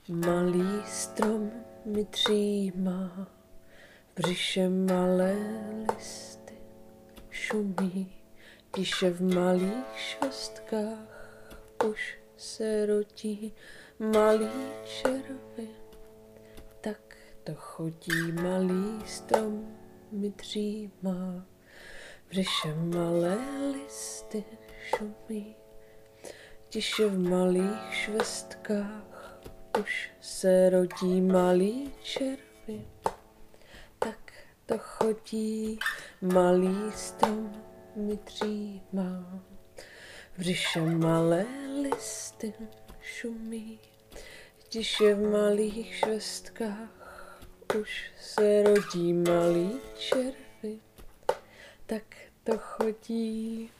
Malý strom mi dřímá, v břiše malé listy šumí, tiše v malých švestkách už se rodí malý červy. Tak to chodí, malý strom mi dřímá, v břiše malé listy šumí, tiše v malých švestkách už se rodí malý červy. Tak to chodí, malý strom mi dřímá, v břiše malé listy šumí, tiše v malých švestkách už se rodí malý červy. Tak to chodí.